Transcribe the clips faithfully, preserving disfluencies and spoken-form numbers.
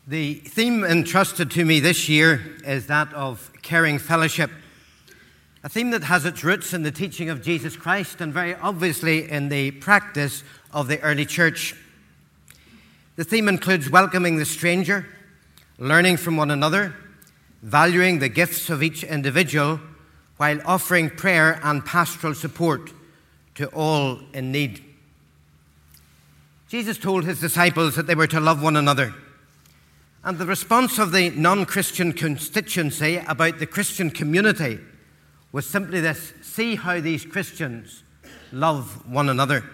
The theme entrusted to me this year is that of caring fellowship, a theme that has its roots in the teaching of Jesus Christ and very obviously in the practice of the early church. The theme includes welcoming the stranger, learning from one another, valuing the gifts of each individual, while offering prayer and pastoral support to all in need. Jesus told his disciples that they were to love one another. And the response of the non-Christian constituency about the Christian community was simply this: see how these Christians love one another.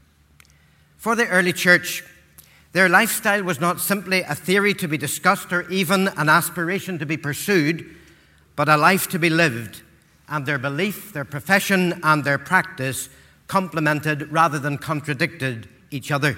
For the early church, their lifestyle was not simply a theory to be discussed or even an aspiration to be pursued, but a life to be lived, and their belief, their profession, and their practice complemented rather than contradicted each other.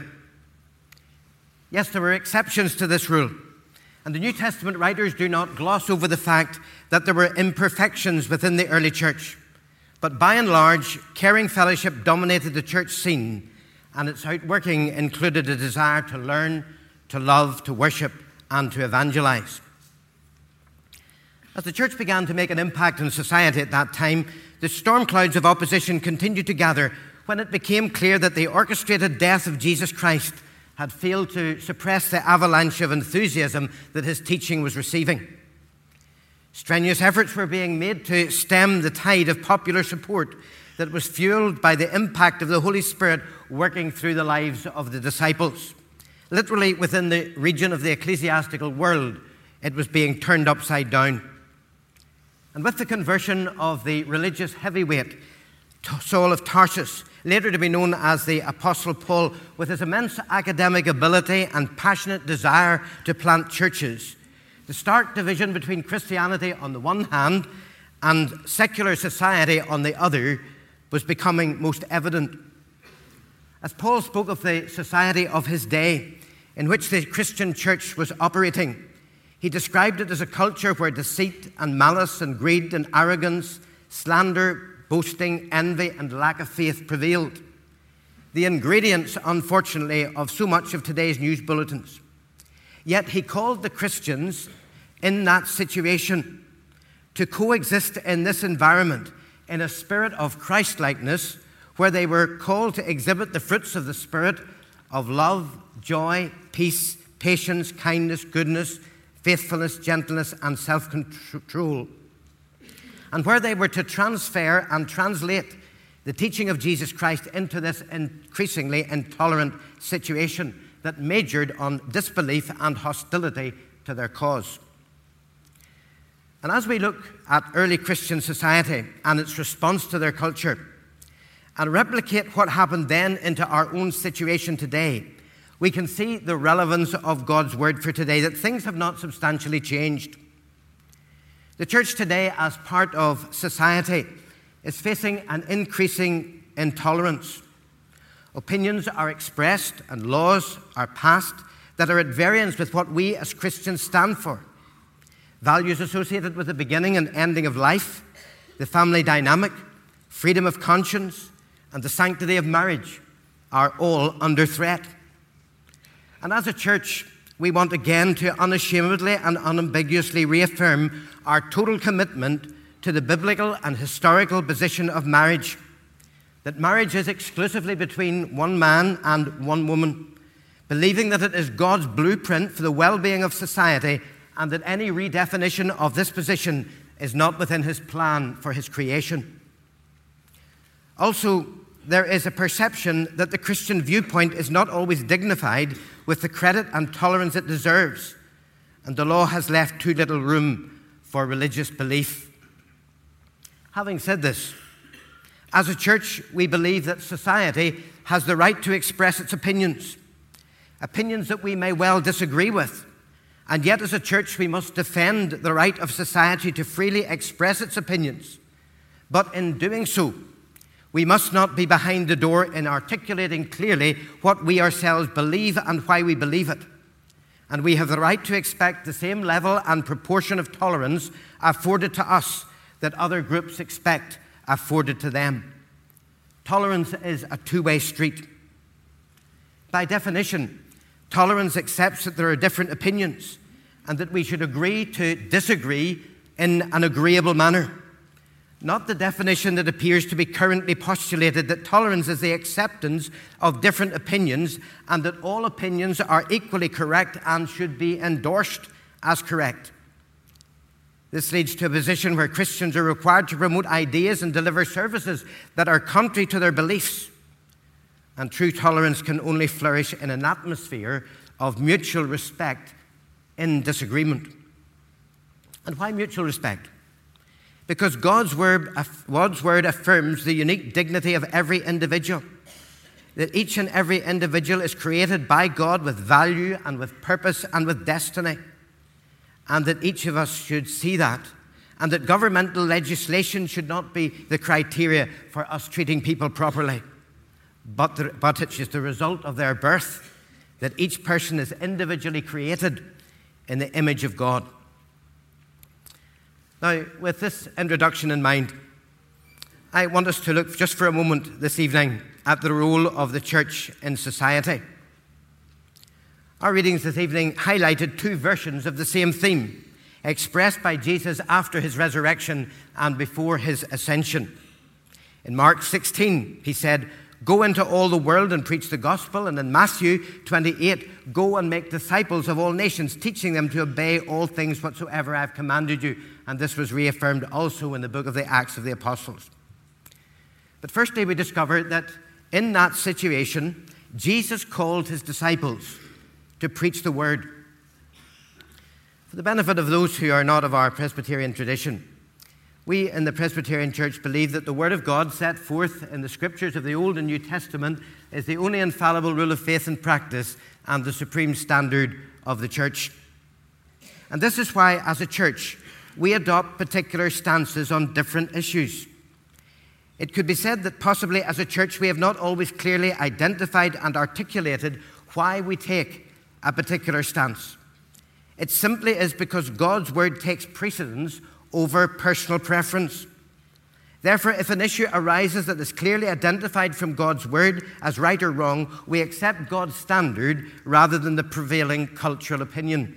Yes, there were exceptions to this rule. And the New Testament writers do not gloss over the fact that there were imperfections within the early church. But by and large, caring fellowship dominated the church scene, and its outworking included a desire to learn, to love, to worship, and to evangelize. As the church began to make an impact in society at that time, the storm clouds of opposition continued to gather when it became clear that the orchestrated death of Jesus Christ had failed to suppress the avalanche of enthusiasm that his teaching was receiving. Strenuous efforts were being made to stem the tide of popular support that was fueled by the impact of the Holy Spirit working through the lives of the disciples. Literally, within the region of the ecclesiastical world, it was being turned upside down. And with the conversion of the religious heavyweight, Saul of Tarsus, later to be known as the Apostle Paul, with his immense academic ability and passionate desire to plant churches, the stark division between Christianity on the one hand and secular society on the other was becoming most evident. As Paul spoke of the society of his day in which the Christian church was operating, he described it as a culture where deceit and malice and greed and arrogance, slander, boasting, envy, and lack of faith prevailed. The ingredients, unfortunately, of so much of today's news bulletins. Yet he called the Christians in that situation to coexist in this environment in a spirit of Christ-likeness, where they were called to exhibit the fruits of the Spirit of love, joy, peace, patience, kindness, goodness, faithfulness, gentleness, and self-control. And where they were to transfer and translate the teaching of Jesus Christ into this increasingly intolerant situation that majored on disbelief and hostility to their cause. And as we look at early Christian society and its response to their culture, and replicate what happened then into our own situation today, we can see the relevance of God's word for today, that things have not substantially changed. The church today, as part of society, is facing an increasing intolerance. Opinions are expressed and laws are passed that are at variance with what we as Christians stand for. Values associated with the beginning and ending of life, the family dynamic, freedom of conscience, and the sanctity of marriage are all under threat. And as a church, we want again to unashamedly and unambiguously reaffirm our total commitment to the biblical and historical position of marriage, that marriage is exclusively between one man and one woman, believing that it is God's blueprint for the well-being of society, and that any redefinition of this position is not within his plan for his creation. Also, there is a perception that the Christian viewpoint is not always dignified with the credit and tolerance it deserves, and the law has left too little room for religious belief. Having said this, as a church, we believe that society has the right to express its opinions, opinions that we may well disagree with, and yet as a church we must defend the right of society to freely express its opinions. But in doing so, we must not be behind the door in articulating clearly what we ourselves believe and why we believe it. And we have the right to expect the same level and proportion of tolerance afforded to us that other groups expect afforded to them. Tolerance is a two-way street. By definition, tolerance accepts that there are different opinions, and that we should agree to disagree in an agreeable manner. Not the definition that appears to be currently postulated, that tolerance is the acceptance of different opinions and that all opinions are equally correct and should be endorsed as correct. This leads to a position where Christians are required to promote ideas and deliver services that are contrary to their beliefs. And true tolerance can only flourish in an atmosphere of mutual respect in disagreement. And why mutual respect? Because God's word, God's word affirms the unique dignity of every individual. That each and every individual is created by God with value and with purpose and with destiny. And that each of us should see that. And that governmental legislation should not be the criteria for us treating people properly. But, the, but it's just the result of their birth. That each person is individually created in the image of God. Now, with this introduction in mind, I want us to look just for a moment this evening at the role of the church in society. Our readings this evening highlighted two versions of the same theme, expressed by Jesus after his resurrection and before his ascension. In Mark sixteen, he said, "Go into all the world and preach the gospel." And in Matthew twenty-eight, "Go and make disciples of all nations, teaching them to obey all things whatsoever I have commanded you." And this was reaffirmed also in the book of the Acts of the Apostles. But firstly, we discover that in that situation, Jesus called his disciples to preach the word. For the benefit of those who are not of our Presbyterian tradition, we in the Presbyterian Church believe that the Word of God set forth in the Scriptures of the Old and New Testament is the only infallible rule of faith and practice and the supreme standard of the Church. And this is why, as a church, we adopt particular stances on different issues. It could be said that possibly as a church we have not always clearly identified and articulated why we take a particular stance. It simply is because God's Word takes precedence over personal preference. Therefore, if an issue arises that is clearly identified from God's Word as right or wrong, we accept God's standard rather than the prevailing cultural opinion.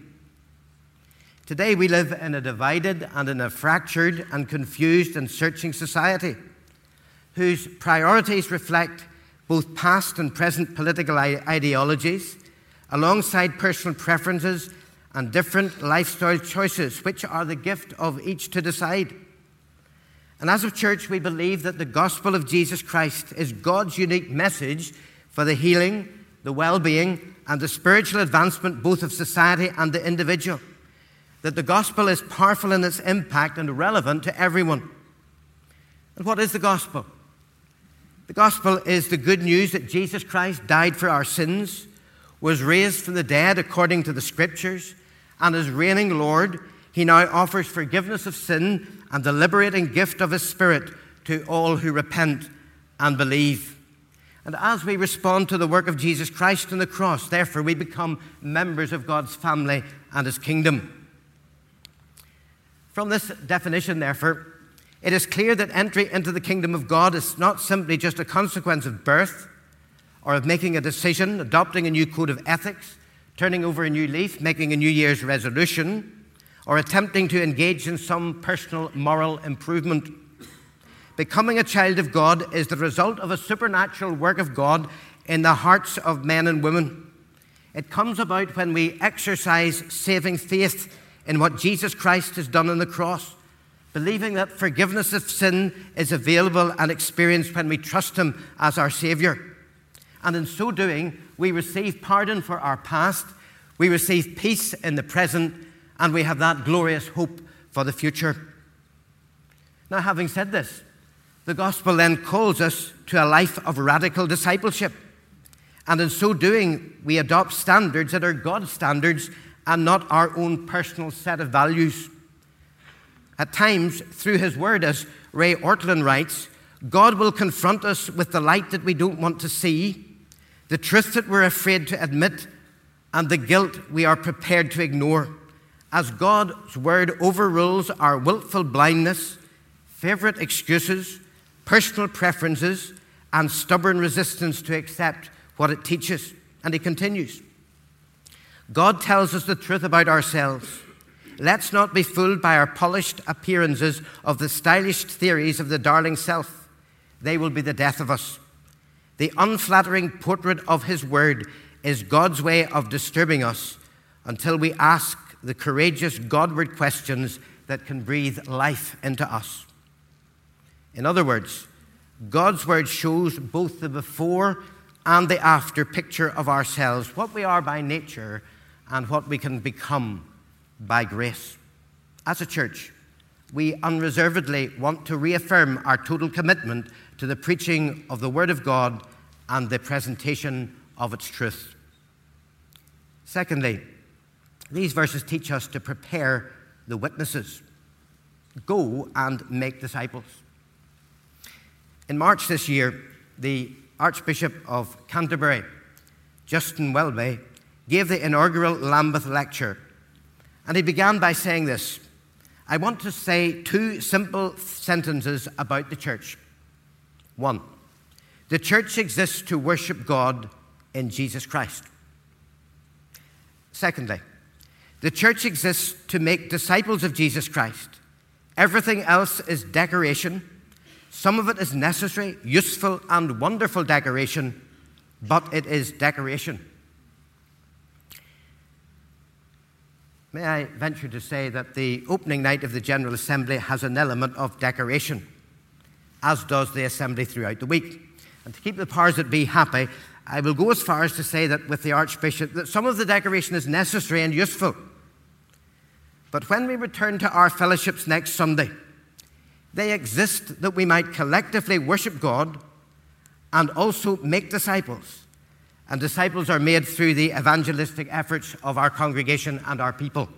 Today we live in a divided and in a fractured and confused and searching society whose priorities reflect both past and present political ideologies alongside personal preferences and different lifestyle choices, which are the gift of each to decide. And as a church, we believe that the gospel of Jesus Christ is God's unique message for the healing, the well-being, and the spiritual advancement both of society and the individual. That the gospel is powerful in its impact and relevant to everyone. And what is the gospel? The gospel is the good news that Jesus Christ died for our sins, was raised from the dead according to the Scriptures, and as reigning Lord, he now offers forgiveness of sin and the liberating gift of his Spirit to all who repent and believe. And as we respond to the work of Jesus Christ on the cross, therefore we become members of God's family and his kingdom. From this definition, therefore, it is clear that entry into the kingdom of God is not simply just a consequence of birth or of making a decision, adopting a new code of ethics, turning over a new leaf, making a New Year's resolution, or attempting to engage in some personal moral improvement. Becoming a child of God is the result of a supernatural work of God in the hearts of men and women. It comes about when we exercise saving faith in what Jesus Christ has done on the cross, believing that forgiveness of sin is available and experienced when we trust him as our Savior. And in so doing, we receive pardon for our past, we receive peace in the present, and we have that glorious hope for the future. Now, having said this, the gospel then calls us to a life of radical discipleship. And in so doing, we adopt standards that are God's standards and not our own personal set of values. At times, through his word, as Ray Ortlund writes, God will confront us with the light that we don't want to see, the truth that we're afraid to admit, and the guilt we are prepared to ignore, as God's word overrules our willful blindness, favorite excuses, personal preferences, and stubborn resistance to accept what it teaches. And he continues, God tells us the truth about ourselves. Let's not be fooled by our polished appearances of the stylish theories of the darling self. They will be the death of us. The unflattering portrait of his word is God's way of disturbing us until we ask the courageous Godward questions that can breathe life into us. In other words, God's word shows both the before and the after picture of ourselves, what we are by nature and what we can become by grace. As a church, we unreservedly want to reaffirm our total commitment to the preaching of the Word of God and the presentation of its truth. Secondly, these verses teach us to prepare the witnesses. Go and make disciples. In March this year, the Archbishop of Canterbury, Justin Welby, gave the inaugural Lambeth lecture. And he began by saying this: I want to say two simple sentences about the church. One, the church exists to worship God in Jesus Christ. Secondly, the church exists to make disciples of Jesus Christ. Everything else is decoration. Some of it is necessary, useful, and wonderful decoration, but it is decoration. May I venture to say that the opening night of the General Assembly has an element of decoration, as does the Assembly throughout the week. And to keep the powers that be happy, I will go as far as to say that with the Archbishop, that some of the decoration is necessary and useful. But when we return to our fellowships next Sunday, they exist that we might collectively worship God and also make disciples. And disciples are made through the evangelistic efforts of our congregation and our people.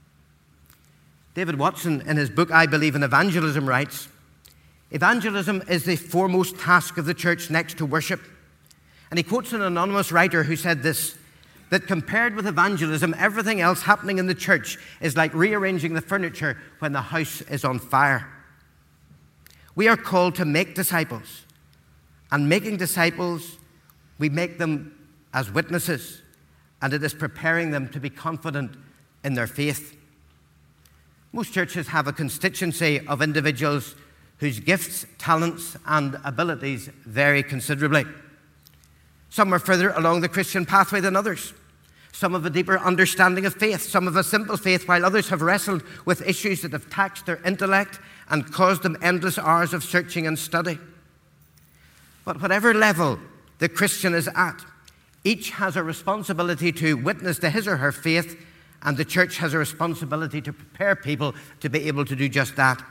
David Watson, in his book, I Believe in Evangelism, writes, evangelism is the foremost task of the church next to worship. And he quotes an anonymous writer who said this, that compared with evangelism, everything else happening in the church is like rearranging the furniture when the house is on fire. We are called to make disciples. And making disciples, we make them as witnesses, and it is preparing them to be confident in their faith. Most churches have a constituency of individuals whose gifts, talents, and abilities vary considerably. Some are further along the Christian pathway than others. Some have a deeper understanding of faith. Some have a simple faith, while others have wrestled with issues that have taxed their intellect and caused them endless hours of searching and study. But whatever level the Christian is at, each has a responsibility to witness to his or her faith, and the church has a responsibility to prepare people to be able to do just that.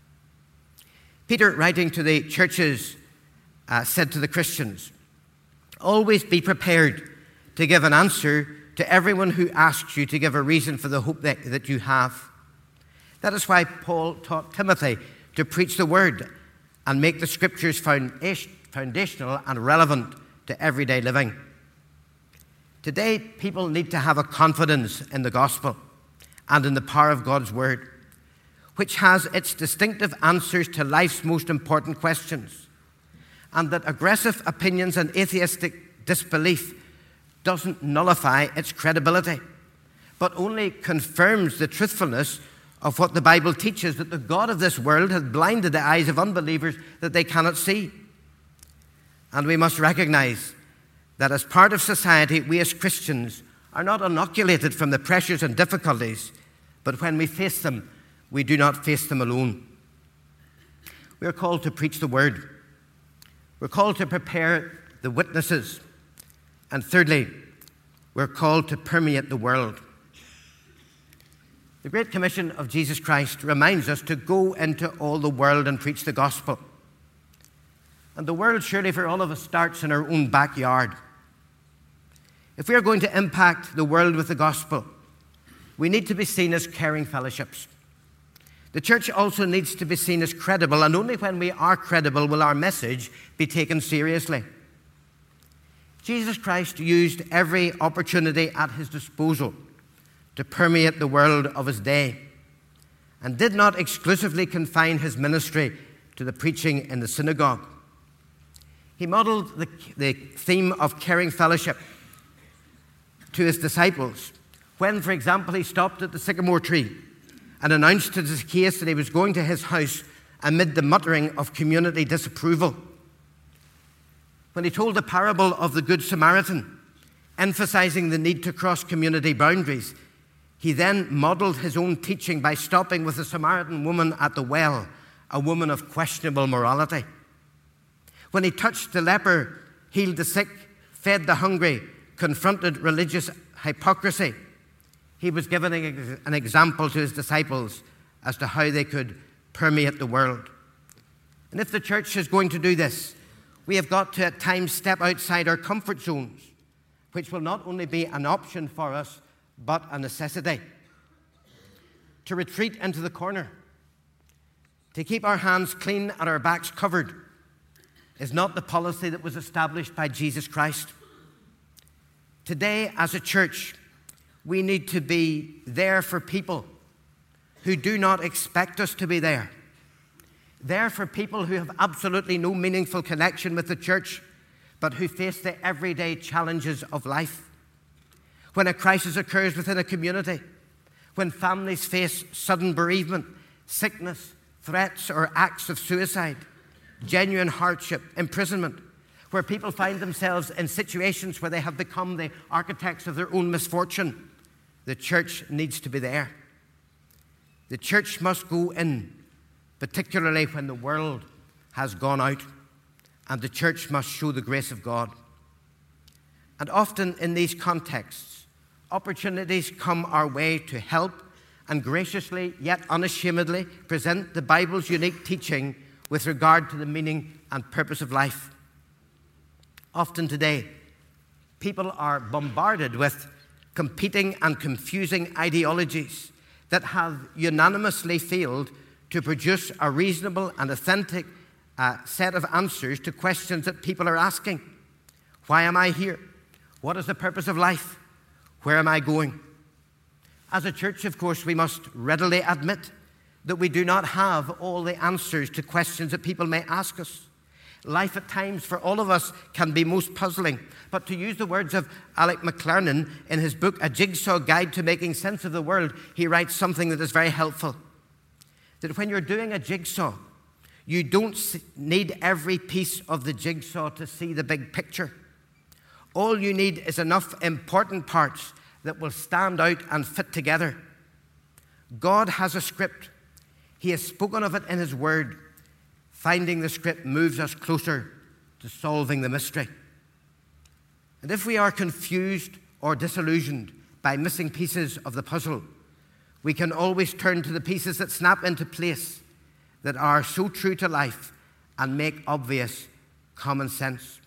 Peter, writing to the churches, uh, said to the Christians, always be prepared to give an answer to everyone who asks you to give a reason for the hope that, that you have. That is why Paul taught Timothy to preach the word and make the scriptures foundational and relevant to everyday living. Today, people need to have a confidence in the gospel and in the power of God's word, which has its distinctive answers to life's most important questions, and that aggressive opinions and atheistic disbelief doesn't nullify its credibility, but only confirms the truthfulness of what the Bible teaches, that the God of this world has blinded the eyes of unbelievers that they cannot see. And we must recognize that as part of society, we as Christians are not inoculated from the pressures and difficulties, but when we face them, we do not face them alone. We are called to preach the word. We're called to prepare the witnesses. And thirdly, we're called to permeate the world. The Great Commission of Jesus Christ reminds us to go into all the world and preach the gospel. And the world, surely for all of us, starts in our own backyard. If we are going to impact the world with the gospel, we need to be seen as caring fellowships. The church also needs to be seen as credible, and only when we are credible will our message be taken seriously. Jesus Christ used every opportunity at his disposal to permeate the world of his day, and did not exclusively confine his ministry to the preaching in the synagogue. He modeled the, the theme of caring fellowship to his disciples When, for example, he stopped at the sycamore tree and announced to Zacchaeus that he was going to his house amid the muttering of community disapproval. When he told the parable of the Good Samaritan, emphasizing the need to cross community boundaries, he then modeled his own teaching by stopping with a Samaritan woman at the well, a woman of questionable morality. When he touched the leper, healed the sick, fed the hungry, confronted religious hypocrisy, he was giving an example to his disciples as to how they could permeate the world. And if the church is going to do this, we have got to at times step outside our comfort zones, which will not only be an option for us, but a necessity. To retreat into the corner, to keep our hands clean and our backs covered, is not the policy that was established by Jesus Christ. Today, as a church, we need to be there for people who do not expect us to be there. There for people who have absolutely no meaningful connection with the church, but who face the everyday challenges of life. When a crisis occurs within a community, when families face sudden bereavement, sickness, threats, or acts of suicide, genuine hardship, imprisonment, where people find themselves in situations where they have become the architects of their own misfortune, the church needs to be there. The church must go in, particularly when the world has gone out, and the church must show the grace of God. And often in these contexts, opportunities come our way to help and graciously, yet unashamedly, present the Bible's unique teaching with regard to the meaning and purpose of life. Often today, people are bombarded with competing and confusing ideologies that have unanimously failed to produce a reasonable and authentic uh, set of answers to questions that people are asking. Why am I here? What is the purpose of life? Where am I going? As a church, of course, we must readily admit that we do not have all the answers to questions that people may ask us. Life at times for all of us can be most puzzling. But to use the words of Alec McLernan in his book, A Jigsaw Guide to Making Sense of the World, he writes something that is very helpful. That when you're doing a jigsaw, you don't need every piece of the jigsaw to see the big picture. All you need is enough important parts that will stand out and fit together. God has a script. He has spoken of it in His Word. Finding the script moves us closer to solving the mystery. And if we are confused or disillusioned by missing pieces of the puzzle, we can always turn to the pieces that snap into place, that are so true to life and make obvious common sense.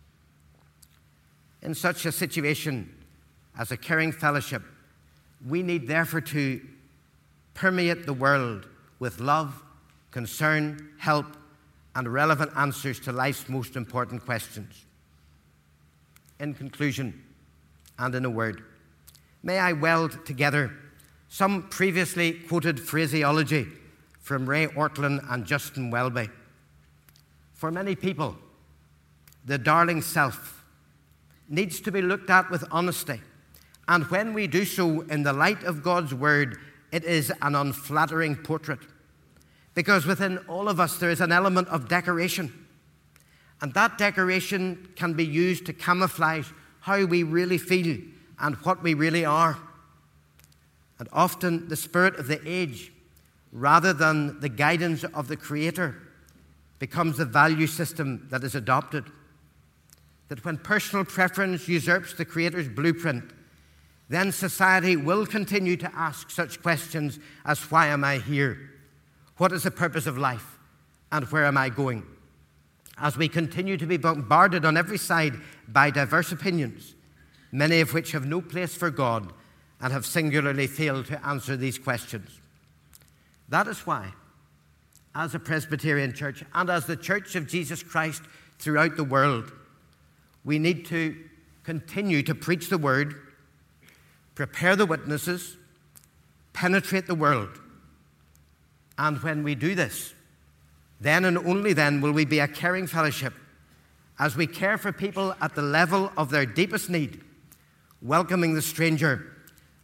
In such a situation, as a caring fellowship, we need therefore to permeate the world with love, concern, help, and relevant answers to life's most important questions. In conclusion, and in a word, may I weld together some previously quoted phraseology from Ray Ortlund and Justin Welby. For many people, the darling self needs to be looked at with honesty, and when we do so in the light of God's Word, it is an unflattering portrait. Because within all of us there is an element of decoration. And that decoration can be used to camouflage how we really feel and what we really are. And often the spirit of the age, rather than the guidance of the Creator, becomes the value system that is adopted. That when personal preference usurps the Creator's blueprint, then society will continue to ask such questions as, why am I here? What is the purpose of life? And where am I going? As we continue to be bombarded on every side by diverse opinions, many of which have no place for God and have singularly failed to answer these questions. That is why, as a Presbyterian church and as the Church of Jesus Christ throughout the world, we need to continue to preach the Word, prepare the witnesses, penetrate the world. And when we do this, then and only then will we be a caring fellowship as we care for people at the level of their deepest need, welcoming the stranger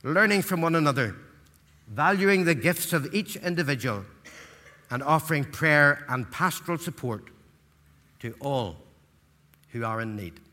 learning from one another, valuing the gifts of each individual, and offering prayer and pastoral support to all who are in need.